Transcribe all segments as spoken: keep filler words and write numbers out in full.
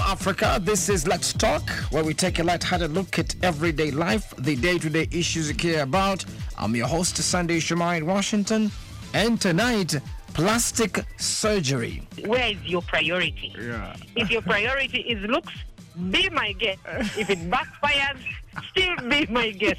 Africa. This is Let's Talk, where we take a light-hearted look at everyday life, the day-to-day issues you care about. I'm your host, Sunday Shomai in Washington, and tonight, plastic surgery. Where is your priority? Yeah. If your priority is looks, be my guest. If it backfires, still be my guest.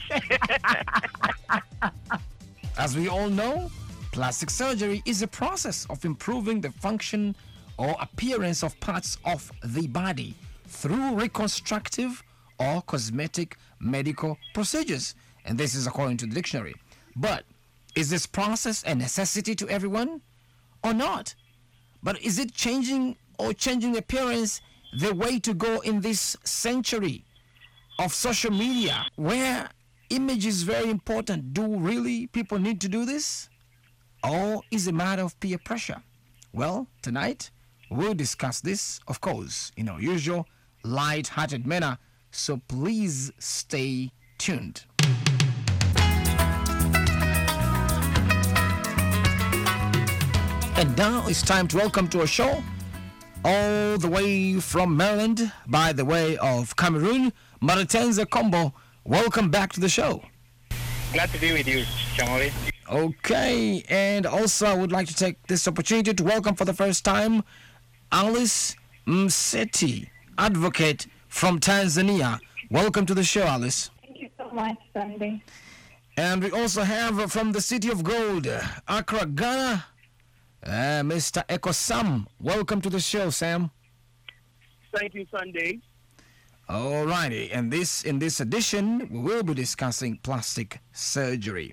As we all know, plastic surgery is a process of improving the function or appearance of parts of the body through reconstructive or cosmetic medical procedures. And this is according to the dictionary. But is this process a necessity to everyone or not? But is it changing or changing appearance the way to go in this century of social media where image is very important? Do really people need to do this? Or is it a matter of peer pressure? Well, tonight, we'll discuss this, of course, in our usual light-hearted manner, so please stay tuned. And now it's time to welcome to our show, all the way from Maryland, by the way of Cameroon, Maritenza Combo. Welcome back to the show. Glad to be with you, Shamori. Okay, and also I would like to take this opportunity to welcome for the first time Alice Mseti, advocate from Tanzania. Welcome to the show, Alice. Thank you so much, Sunday. And we also have uh, from the City of Gold, Accra, Ghana, uh, Mister Echo Sam. Welcome to the show, Sam. Thank you, Sunday. Alrighty, and this in this edition, we will be discussing plastic surgery.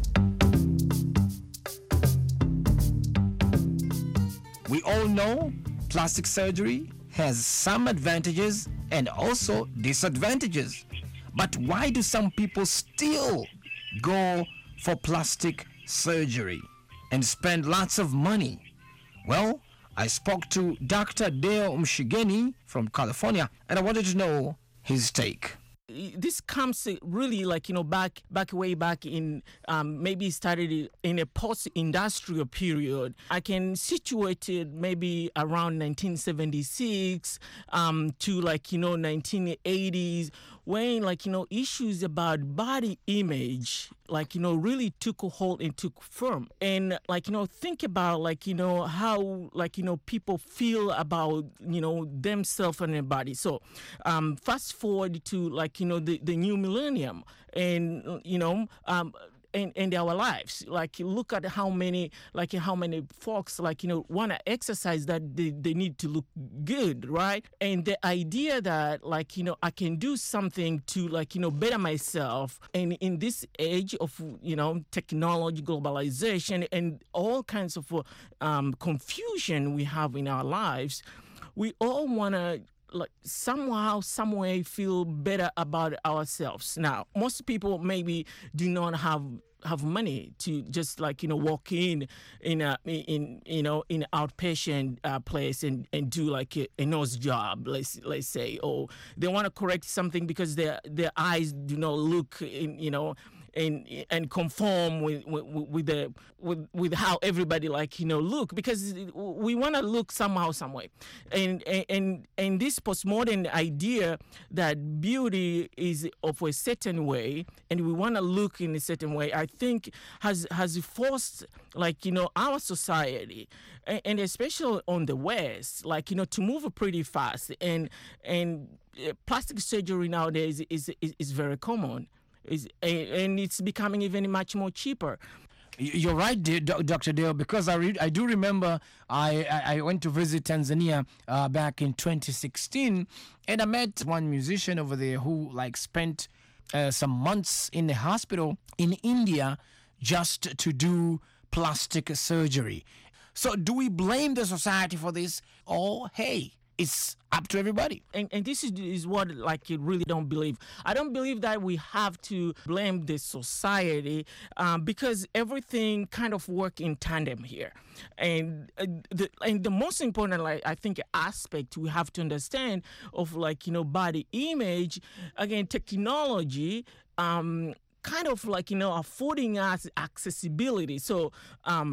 We all know plastic surgery has some advantages and also disadvantages. But why do some people still go for plastic surgery and spend lots of money? Well, I spoke to Doctor Dale Mshigeni from California, and I wanted to know his take. This comes really like, you know, back back way back in um, maybe started in a post-industrial period. I can situate it maybe around nineteen seventy-six um, to like, you know, nineteen eighties, when like, you know, issues about body image, like, you know, really took a hold and took firm. And like, you know, think about like, you know, how like, you know, people feel about, you know, themselves and their body. So um, fast forward to like, you know, the, the new millennium and, you know, um, in, in our lives. Like, look at how many, like how many folks, like, you know, want to exercise that they, they need to look good, right? And the idea that, like, you know, I can do something to, like, you know, better myself. And in this age of, you know, technology, globalization, and all kinds of um, confusion we have in our lives, we all want to, like somehow, some way feel better about ourselves. Now, most people maybe do not have have money to just like, you know, walk in in a in you know in an outpatient uh, place and, and do like a, a nose job, let's let's say, or they want to correct something because their their eyes do not look in, you know, and and conform with with, with the with with how everybody like, you know, look, because we want to look somehow, some way, and and and this postmodern idea that beauty is of a certain way and we want to look in a certain way, I think has has forced, like, you know, our society, and, and especially on the West, like, you know, to move pretty fast, and and plastic surgery nowadays is is, is very common. Is, and it's becoming even much more cheaper. You're right, Doctor Dale, because I re- I do remember I, I went to visit Tanzania uh, back in twenty sixteen, and I met one musician over there who like spent uh, some months in the hospital in India just to do plastic surgery. So do we blame the society for this, or hey, it's up to everybody? And, and this is, is what, like, you really don't believe. I don't believe that we have to blame the society um, because everything kind of work in tandem here. And uh, the and the most important, like, I think, aspect we have to understand of, like, you know, body image, again, technology, um, kind of like, you know, affording us accessibility. So, um,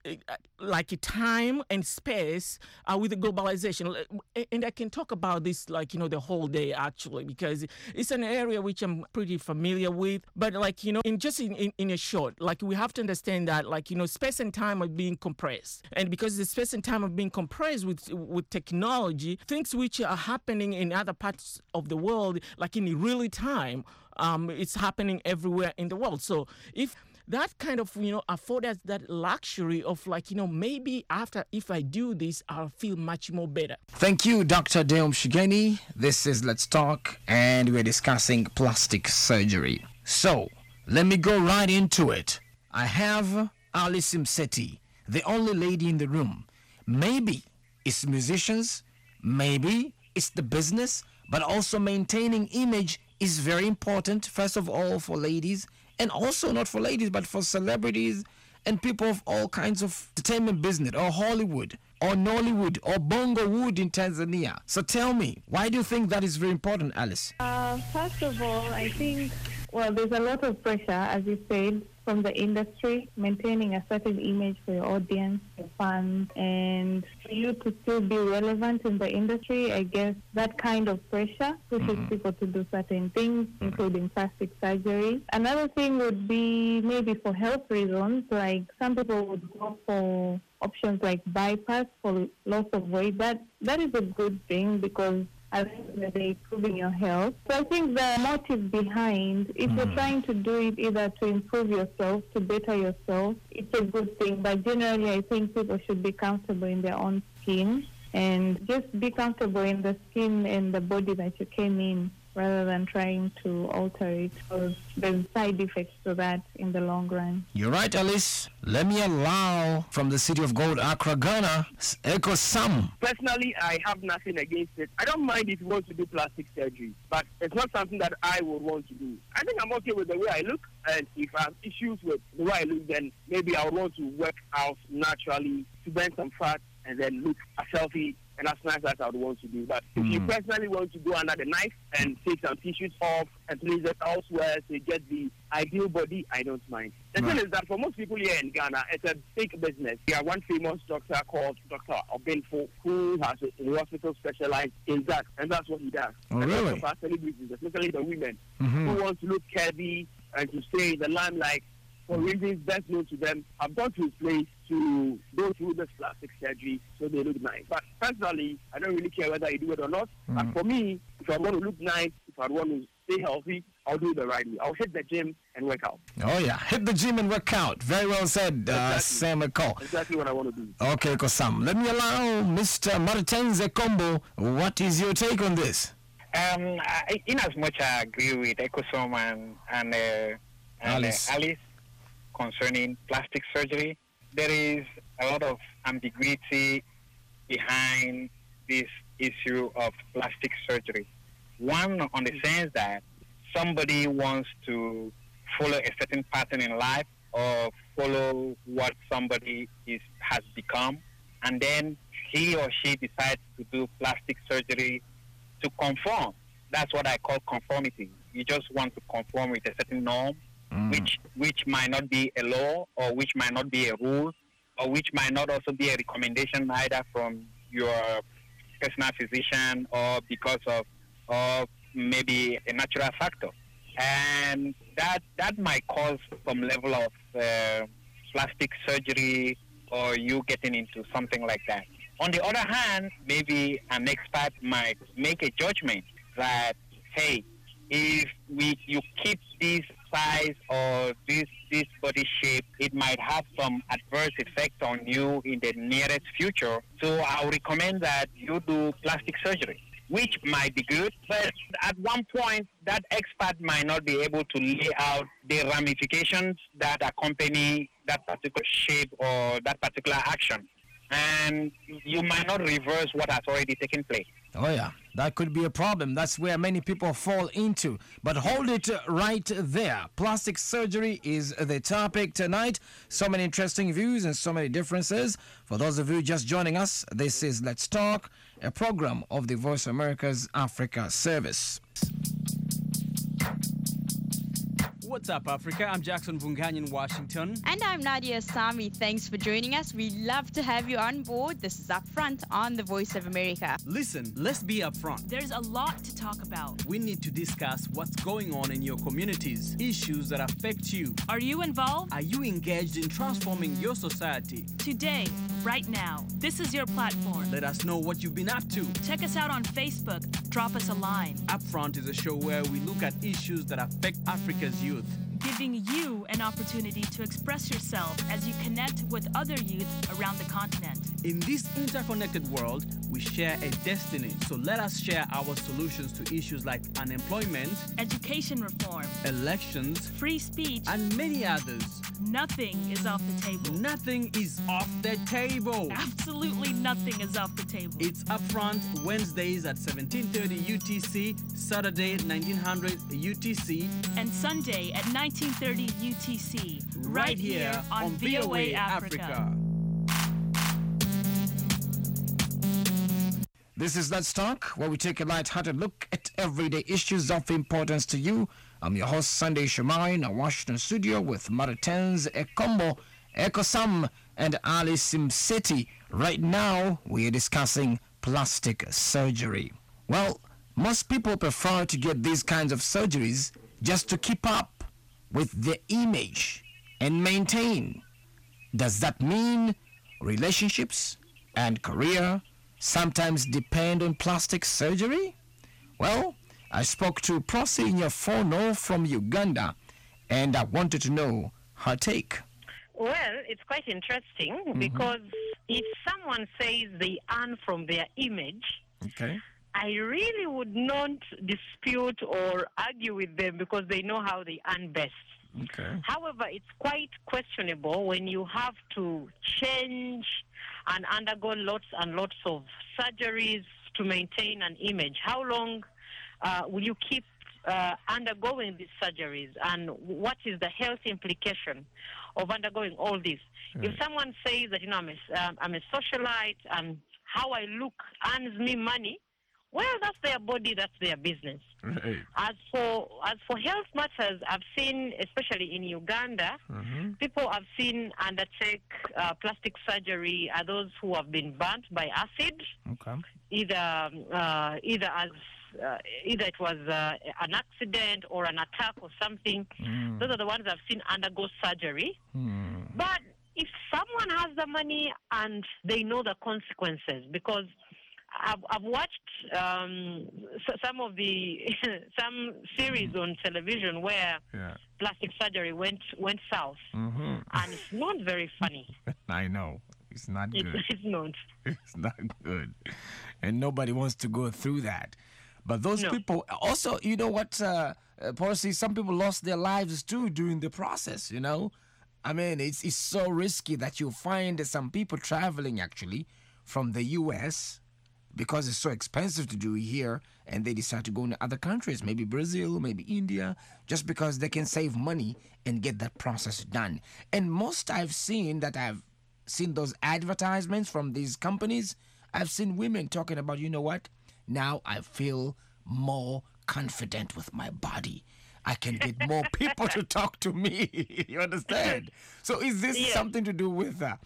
uh, like time and space uh, with the globalization. And I can talk about this like, you know, the whole day actually, because it's an area which I'm pretty familiar with. But like, you know, in just in, in, in a short, like we have to understand that like, you know, space and time are being compressed. And because the space and time are being compressed with, with technology, things which are happening in other parts of the world, like in real time, um, it's happening everywhere in the world. So if that kind of, you know, afford us that luxury of like, you know, maybe after, if I do this, I'll feel much more better. Thank you, Doctor Deum Shigeni. This is Let's Talk, and we're discussing plastic surgery. So, let me go right into it. I have Alice Mseti, the only lady in the room. Maybe it's musicians, maybe it's the business, but also maintaining image is very important, first of all, for ladies, and also not for ladies, but for celebrities and people of all kinds of entertainment business, or Hollywood, or Nollywood, or Bongo Wood in Tanzania. So tell me, why do you think that is very important, Alice? Uh, first of all, I think, well, there's a lot of pressure, as you said, from the industry, maintaining a certain image for your audience, your fans, and for you to still be relevant in the industry. I guess that kind of pressure pushes mm-hmm. people to do certain things, mm-hmm. including plastic surgery. Another thing would be maybe for health reasons, like some people would go for options like bypass for loss of weight. That that is a good thing because at the end of the day, improving your health. So I think the motive behind, if mm. you're trying to do it either to improve yourself, to better yourself, it's a good thing. But generally, I think people should be comfortable in their own skin and just be comfortable in the skin and the body that you came in, rather than trying to alter it, because there's side effects to that in the long run. You're right, Alice. Let me allow from the city of gold, Accra, Ghana, Echo Sam. Personally, I have nothing against it. I don't mind if you want to do plastic surgery, but it's not something that I would want to do. I think I'm okay with the way I look, and if I have issues with the way I look, then maybe I would want to work out naturally to burn some fat and then look as healthy and as nice as I would want to do. But if mm. you personally want to go under the knife and take some tissues off and place it elsewhere to get the ideal body, I don't mind. The right. thing is that for most people here in Ghana, it's a big business. We have one famous doctor called Doctor Obenfo, who has a, a hospital specialized in that, and that's what he does. Oh, and really? For celebrities, especially the women, mm-hmm. who want to look curvy and to stay in the limelight for reasons best known to them, have gone to his place to go through this plastic surgery so they look nice. But personally, I don't really care whether I do it or not. Mm. But for me, if I want to look nice, if I want to stay healthy, I'll do it the right way. I'll hit the gym and work out. Oh, yeah. Hit the gym and work out. Very well said, uh, exactly. Sam McCall. Exactly what I want to do. Okay, Kosam. Let me allow Mister Martenze Combo. What is your take on this? Um, I, in as much I agree with Ekosom and, and, uh, and Alice. Uh, Alice concerning plastic surgery, there is a lot of ambiguity behind this issue of plastic surgery. One, on the sense that somebody wants to follow a certain pattern in life or follow what somebody is has become, and then he or she decides to do plastic surgery to conform. That's what I call conformity. You just want to conform with a certain norm, mm. which which might not be a law, or which might not be a rule, or which might not also be a recommendation either from your personal physician or because of of maybe a natural factor. And that that might cause some level of uh, plastic surgery or you getting into something like that. On the other hand, maybe an expert might make a judgment that, hey, if we you keep this size or this this body shape, it might have some adverse effect on you in the nearest future. So I would recommend that you do plastic surgery, which might be good, but at one point, that expert might not be able to lay out the ramifications that accompany that particular shape or that particular action. And you might not reverse what has already taken place. Oh, yeah. That could be a problem. That's where many people fall into. But hold it right there. Plastic surgery is the topic tonight. So many interesting views and so many differences. For those of you just joining us, this is Let's Talk, a program of the Voice of America's Africa service. What's up, Africa? I'm Jackson Vunganyi in Washington. And I'm Nadia Sami. Thanks for joining us. We love to have you on board. This is Upfront on the Voice of America. Listen, let's be upfront. There's a lot to talk about. We need to discuss what's going on in your communities, issues that affect you. Are you involved? Are you engaged in transforming your society? Today, right now, this is your platform. Let us know what you've been up to. Check us out on Facebook. Drop us a line. Upfront is a show where we look at issues that affect Africa's youth, giving you an opportunity to express yourself as you connect with other youth around the continent. In this interconnected world, we share a destiny. So let us share our solutions to issues like unemployment, education reform, elections, free speech, and many others. Nothing is off the table. Nothing is off the table. Absolutely nothing is off the table. It's Upfront Wednesdays at seventeen thirty U T C, Saturday nineteen hundred U T C, and Sunday at nineteen thirty U T C, right, right here on, on V O A Africa. Africa. This is Let's Talk, where we take a light-hearted look at everyday issues of importance to you. I'm your host, Sunday Shomari, in our Washington studio with Maritens Ekombo, Ekosam, and Ali Simseti. Right now, we are discussing plastic surgery. Well, most people prefer to get these kinds of surgeries just to keep up with their image and maintain. Does that mean relationships and career sometimes depend on plastic surgery? Well, I spoke to Prosi Nyafono from Uganda, and I wanted to know her take. Well, it's quite interesting mm-hmm. because if someone says they earn from their image, okay, I really would not dispute or argue with them because they know how they earn best. Okay. However, it's quite questionable when you have to change and undergo lots and lots of surgeries to maintain an image. How long uh, will you keep uh, undergoing these surgeries, and what is the health implication of undergoing all this? Right. If someone says that, you know, I'm a, um, I'm a socialite and how I look earns me money, well, that's their body, that's their business. Right. As for as for health matters, I've seen, especially in Uganda, mm-hmm. people I've seen undertake uh, plastic surgery are those who have been burnt by acid, okay. either uh, either as uh, either it was uh, an accident or an attack or something. Mm. Those are the ones I've seen undergo surgery. Mm. But if someone has the money and they know the consequences, because I've, I've watched um, so some of the some series on television where yeah. plastic surgery went went south, mm-hmm. and it's not very funny. I know it's not It's, good. it's not. It's not good, and nobody wants to go through that. But those No. people also, you know what, uh, uh, Percy, some people lost their lives too during the process. You know, I mean, it's it's so risky that you find some people traveling actually from the U S because it's so expensive to do here, and they decide to go into other countries, maybe Brazil, maybe India, just because they can save money and get that process done. And most I've seen that I've seen those advertisements from these companies, I've seen women talking about, you know what, now I feel more confident with my body. I can get more people to talk to me. You understand? So is this Yeah. something to do with uh,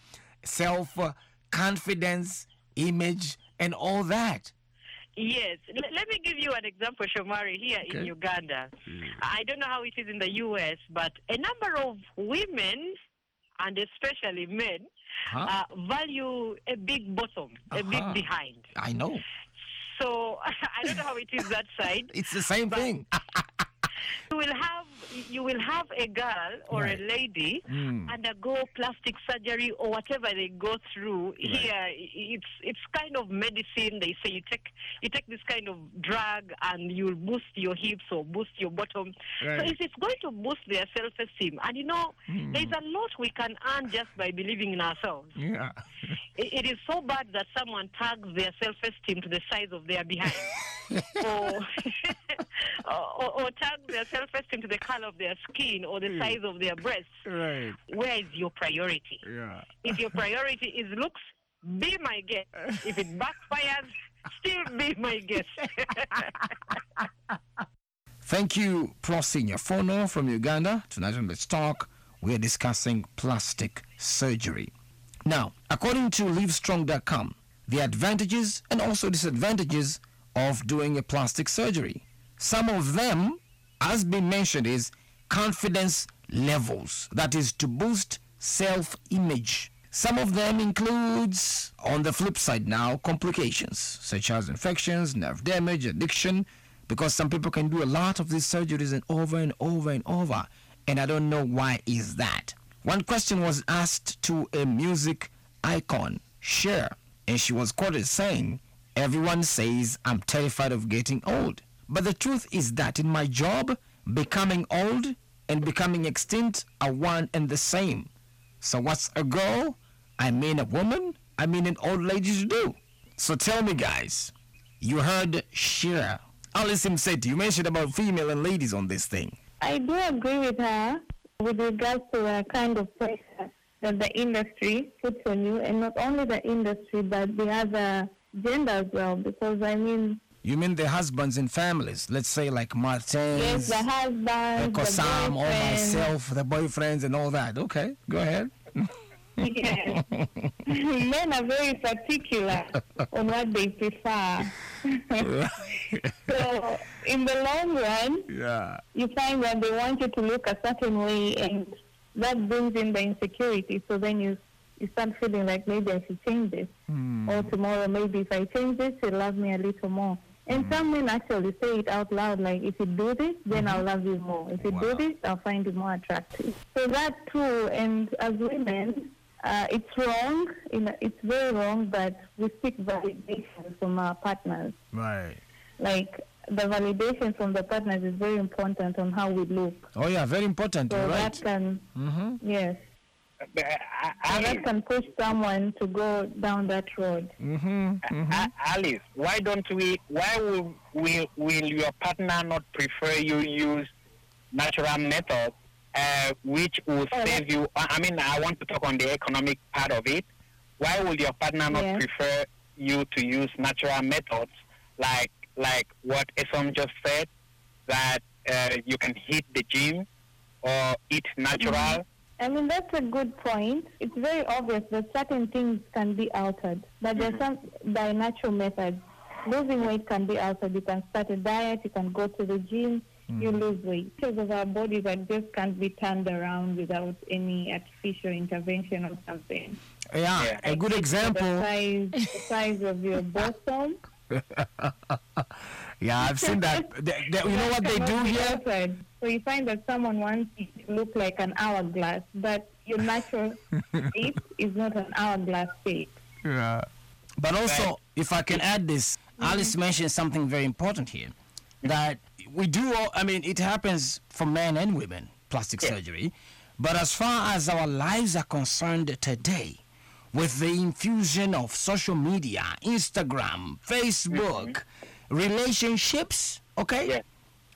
self-confidence, image, and all that? Yes. L- let me give you an example, Shomari, here Okay. in Uganda. I don't know how it is in the U S, but a number of women, and especially men, Huh? uh, value a big bottom, a Uh-huh. big behind. I know. So I don't know how it is that side. It's the same But- thing. You will have you will have a girl or Right. a lady Mm. undergo plastic surgery or whatever they go through. Here, it's it's kind of medicine. They say you take you take this kind of drug and you'll boost your hips or boost your bottom. So Right. if it's going to boost their self-esteem, and you know, Mm. there's a lot we can earn just by believing in ourselves. Yeah. It, it is so bad that someone tags their self-esteem to the size of their behind, or, or or tags their self-esteem to the color of their skin or the size of their breasts. Right. Where is your priority? Yeah. If your priority is looks, be my guest. If it backfires, still be my guest. Thank you, Prosinya Fono from Uganda. Tonight on Let's Talk, we are discussing plastic surgery. Now, according to Livestrong dot com, the advantages and also disadvantages of doing a plastic surgery. Some of them, as been mentioned, is confidence levels. That is to boost self-image. Some of them includes, on the flip side now, complications such as infections, nerve damage, addiction, because some people can do a lot of these surgeries and over and over and over, and I don't know why is that. One question was asked to a music icon, Cher, and she was quoted saying, "Everyone says I'm terrified of getting old. But the truth is that in my job, becoming old and becoming extinct are one and the same. So what's a girl? I mean a woman? I mean an old lady to do." So tell me, guys, you heard Cher. Alice said you mentioned about female and ladies on this thing. I do agree with her with regards to the kind of pressure that the industry puts on you, and not only the industry, but the other gender as well, because I mean... You mean the husbands and families? Let's say like Martins, yes, the husbands, Kosam, the or myself, the boyfriends and all that. Okay, go ahead. Yes. Men are very particular on what they prefer. So in the long run, yeah, you find that they want you to look a certain way, and that brings in the insecurity. So then you you start feeling like maybe I should change this. Hmm. Or tomorrow maybe if I change this, he'll love me a little more. And Hmm. some men actually say it out loud, like, if you do this, then Mm-hmm. I'll love you more. If you Wow. do this, I'll find you more attractive. So that too, and as women, uh, it's wrong, you know, it's very wrong, but we seek validation from our partners. Right. Like, the validation from the partners is very important on how we look. Oh yeah, very important. So You're that right. can, Mm-hmm. yes, But, uh, so Alice, that can push someone to go down that road. Mm-hmm. Mm-hmm. uh, Alice, why don't we? Why will, will will your partner not prefer you use natural methods, uh, which will Oh, save you? I I mean, I want to talk on the economic part of it. Why will your partner not Yes. prefer you to use natural methods, like like what Esom just said, that uh, you can hit the gym or eat natural? I mean, that's a good point. It's very obvious that certain things can be altered, but there's some by natural methods. Losing weight can be altered. You can start a diet, you can go to the gym, you lose weight. Because of our bodies that just can't be turned around without any artificial intervention or something. Yeah, Yeah. a good The example. size, the size of your bosom. Yeah, I've seen that. They- they- you know what they do cannot be here? altered. So you find that someone wants you to look like an hourglass, but your natural shape is not an hourglass shape. Yeah. But also, if I can add this, Alice mentioned something very important here. That we do, all, I mean, it happens for men and women, plastic surgery. But as far as our lives are concerned today, with the infusion of social media, Instagram, Facebook, relationships, okay? Yes.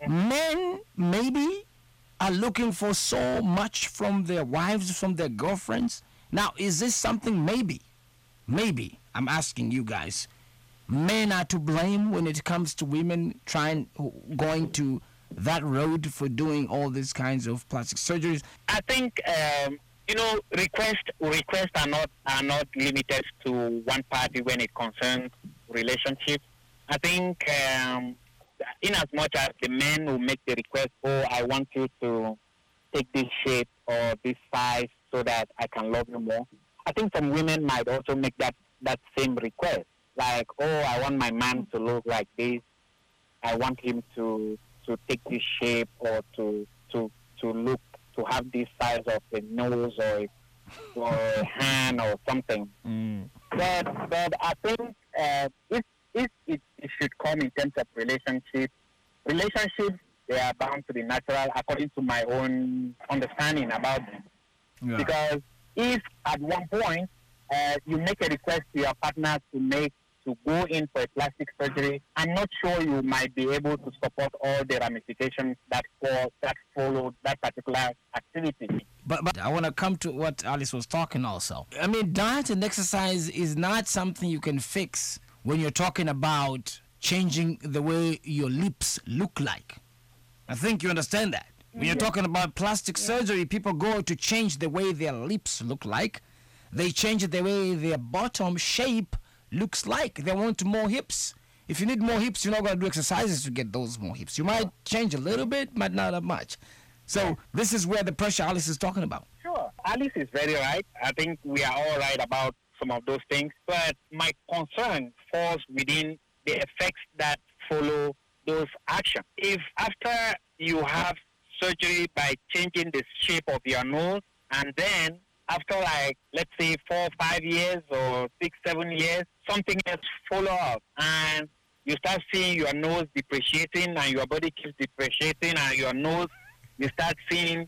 Men maybe are looking for so much from their wives, from their girlfriends. Now, is this something maybe, maybe, I'm asking you guys, men are to blame when it comes to women trying, going to that road for doing all these kinds of plastic surgeries? I think um, you know requests requests are not are not limited to one party when it concerns relationships. I think um, in as much as the men will make the request, oh, I want you to take this shape or this size so that I can love you more. I think some women might also make that, that same request. Like, oh, I want my man to look like this. I want him to to take this shape or to to to look to have this size of a nose or a, or a hand or something. Mm. But but I think uh, if if it, it should come in terms of relationship, relationships they are bound to be natural according to my own understanding about them. Yeah. Because if at one point uh, you make a request to your partner to make to go in for a plastic surgery, I'm not sure you might be able to support all the ramifications that for that follow that particular activity. But, but I want to come to what Alice was talking also. I mean, diet and exercise is not something you can fix when you're talking about changing the way your lips look like. I think you understand that. When you're talking about plastic yeah. surgery, people go to change the way their lips look like. They change the way their bottom shape looks like. They want more hips. If you need more hips, you're not going to do exercises to get those more hips. You might change a little bit, but not that much. So yeah. this is where the pressure Alice is talking about. Sure. Alice is very right. I think we are all right about some of those things. But my concern falls within the effects that follow those actions. If after you have surgery by changing the shape of your nose, and then after like, let's say four, five years or six, seven years, something else follow up, and you start seeing your nose depreciating and your body keeps depreciating, and your nose, you start seeing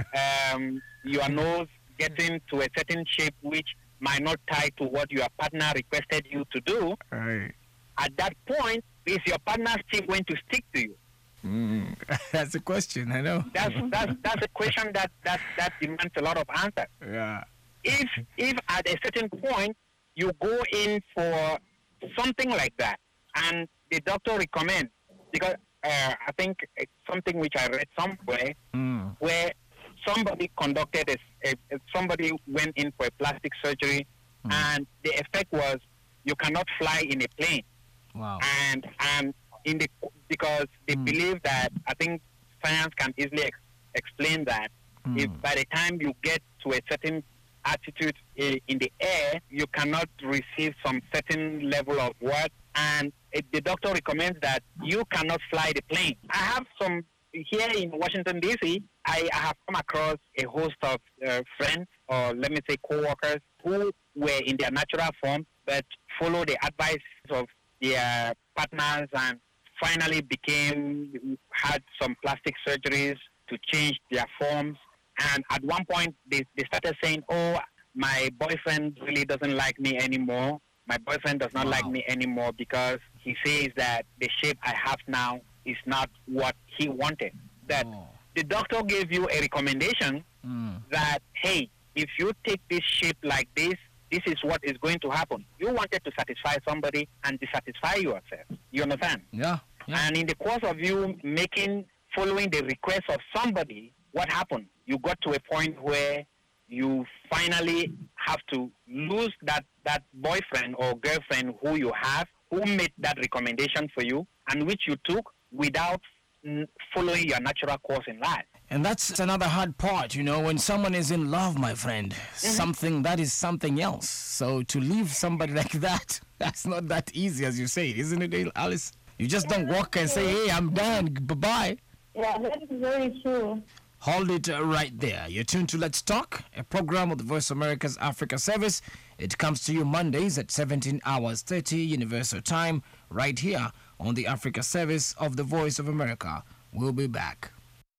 um, your nose getting to a certain shape which might not tie to what your partner requested you to do. Right. At that point, is your partner still going to stick to you? Mm, that's a question, I know. That's that's that's a question that, that, that demands a lot of answers. Yeah. If if at a certain point you go in for something like that, and the doctor recommends, because uh, I think it's something which I read somewhere, mm. where somebody conducted a, a somebody went in for a plastic surgery, mm. and the effect was you cannot fly in a plane. Wow. And and in the because they mm. believe that, I think science can easily ex- explain that mm. if by the time you get to a certain altitude uh, in the air, you cannot receive some certain level of work, and uh, the doctor recommends that you cannot fly the plane. I have some here in Washington D C. I, I have come across a host of uh, friends, or let me say co-workers, who were in their natural form but follow the advice of their partners and finally became, had some plastic surgeries to change their forms. And at one point, they, they started saying, oh, my boyfriend really doesn't like me anymore. My boyfriend does not wow. like me anymore because he says that the shape I have now is not what he wanted. That oh. the doctor gave you a recommendation mm. that, hey, if you take this shape like this, this is what is going to happen. You wanted to satisfy somebody and dissatisfy yourself. You understand? Yeah. yeah. And in the course of you making, following the request of somebody, what happened? You got to a point where you finally have to lose that, that boyfriend or girlfriend who you have, who made that recommendation for you, and which you took without following your natural course in life. And that's another hard part, you know, when someone is in love, my friend, mm-hmm. something that is something else. So to leave somebody like that, that's not that easy, as you say, isn't it, Alice? You just don't walk and say, hey, I'm done, bye-bye. Yeah, that is very true. Hold it uh, right there. You're tuned to Let's Talk, a program of the Voice of America's Africa Service. It comes to you Mondays at seventeen hours thirty Universal Time, right here on the Africa Service of the Voice of America. We'll be back.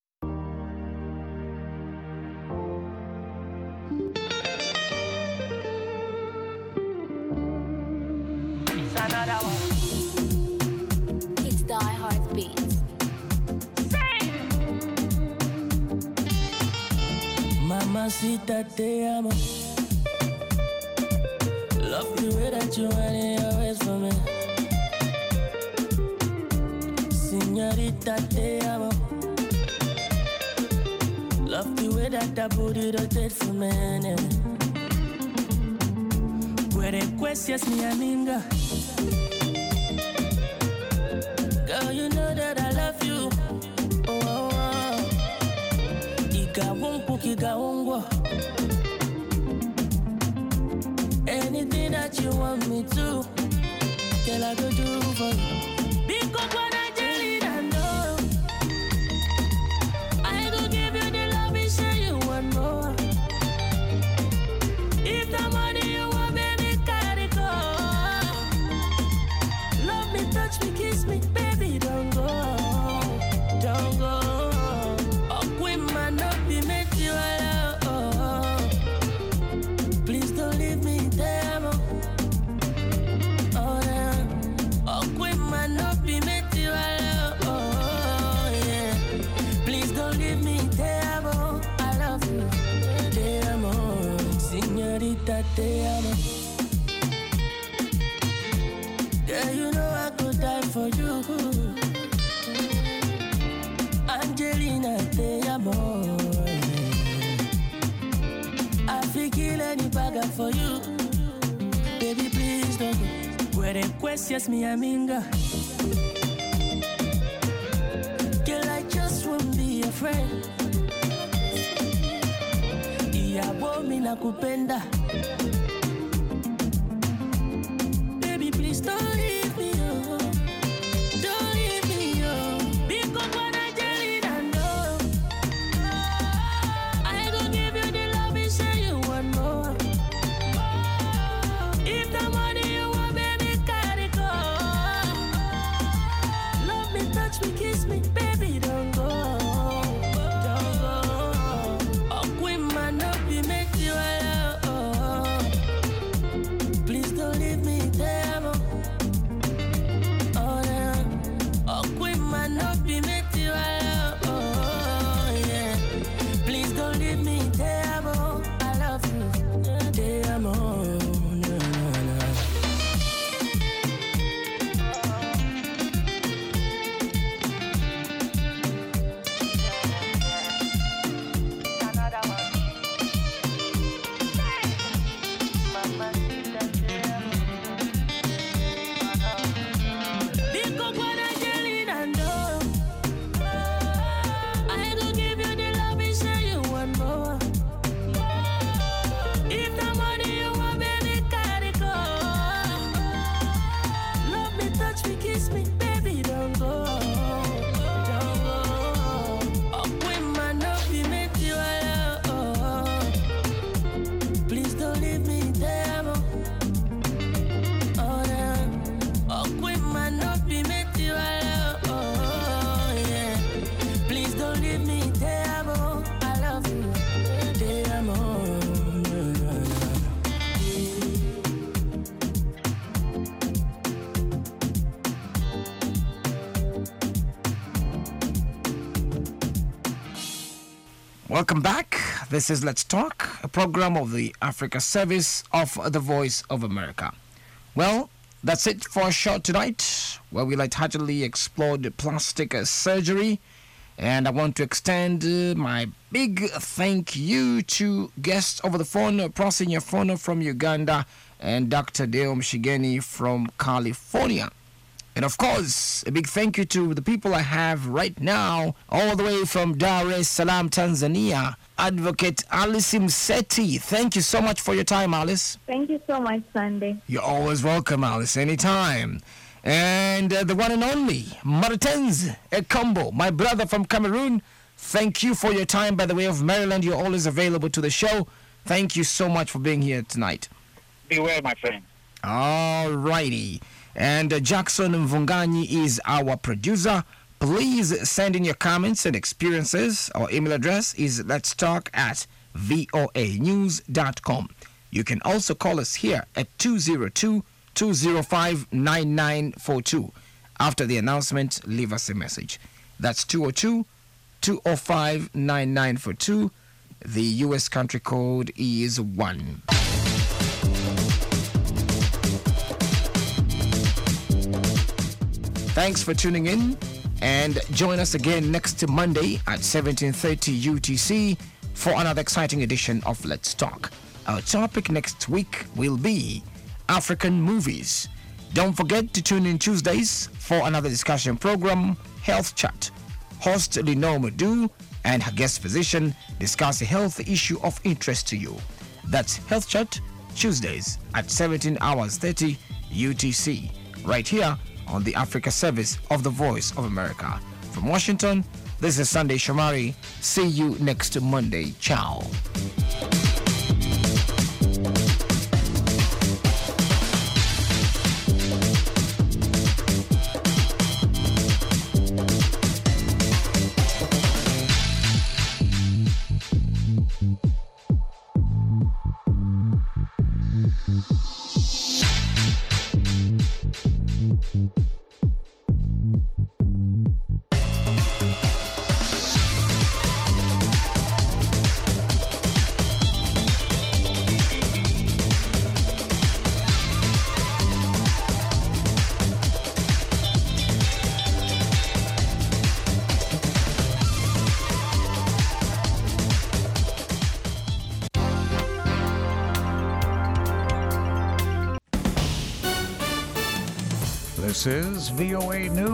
It's Die Hard Beats. Mamacita, te amo. Love the way that you want it always for me. Señorita, te amo. Love the way that that booty rotate for me. Puede cuestias mi amiga. Girl, you know that I love you. Oh, oh, oh. Ika wonku, ika wongwa. Anything that you want me to, girl, I go do for you. Because when I tell you that no, I go give you the love and say you want more. If the money you want, baby, carry go. Love me, touch me, kiss me, baby, don't go, don't go. Oh, queen man, not be made you alone. Please don't leave me there, oh, yeah. Oh, queen man, not be made you alone. Oh, yeah. Please don't leave me there, oh. I love you, te amo, señorita, te amo. Yeah, you know I could die for you. Angel got for you. Baby, please don't go. Where the questions me aminga. Girl, I just won't be a friend. Iyabo mi nakupenda. Baby, please don't leave me, oh. Don't leave me, oh. Because when I tell you that no, I go give you the love and say you want more. If the money you want, baby, carry go. Love me, touch me, kiss me, baby, don't go. Don't go. Oh, queen man, don't be make you alone. Please don't leave me there, mo. Oh, yeah. Oh, queen man, don't be make you alone. Oh, yeah. Please don't leave me there, mo. I love you. There, mo. No, no, no. Because when I tell you that no, I go give you the love and say you want more. If the money you want, baby, carry go. Love me, touch me, kiss me, baby, don't go. Don't go. Oh, queen man, don't be make you alone. Please don't leave me there, mo. Oh, yeah. Oh, queen man, don't be make you alone. Oh, yeah. Please don't leave me there, mo. I love you. There, mo. No, no, no. Welcome back. This is Let's Talk, a program of the Africa Service of the Voice of America. Well, that's it for our show tonight, where we lightheartedly explored plastic uh, surgery. And I want to extend uh, my big thank you to guests over the phone, uh, Prosin Yafono from Uganda and Doctor Deo Mshigeni from California. And of course, a big thank you to the people I have right now, all the way from Dar es Salaam, Tanzania, Advocate Alice Mseti. Thank you so much for your time, Alice. Thank you so much, Sunday. You're always welcome, Alice, anytime. And uh, the one and only, Martens Ekombo, my brother from Cameroon. Thank you for your time. By the way of Maryland, you're always available to the show. Thank you so much for being here tonight. Be well, my friend. All righty. And uh, Jackson Mvunganyi is our producer. Please send in your comments and experiences. Our email address is let's talk at voa news dot com. You can also call us here at two zero two, two zero five, nine nine four two. After the announcement, leave us a message. That's two zero two, two zero five, nine nine four two. The U S country code is one. Thanks for tuning in, and join us again next Monday at seventeen thirty U T C for another exciting edition of Let's Talk. Our topic next week will be African movies. Don't forget to tune in Tuesdays for another discussion program, Health Chat. Host Lenore Madu and her guest physician discuss a health issue of interest to you. That's Health Chat, Tuesdays at seventeen hours thirty U T C, right here on the Africa Service of the Voice of America. From Washington, this is Sunday Shomari. See you next Monday. Ciao. This is V O A News.